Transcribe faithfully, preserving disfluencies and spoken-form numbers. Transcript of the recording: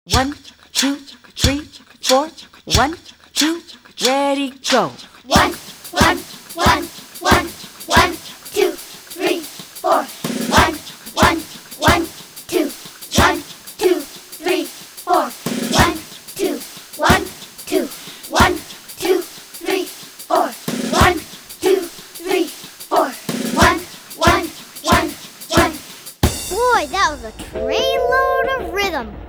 One, two, three, four. One, two, ready, go. One, one, one, one, one, two, three, four. One, one, one, two, one, two, three, four. One, two, one, two, one, two, three, four. One, two, three, four. One, one, one, one. Boy, that was a trainload of rhythm.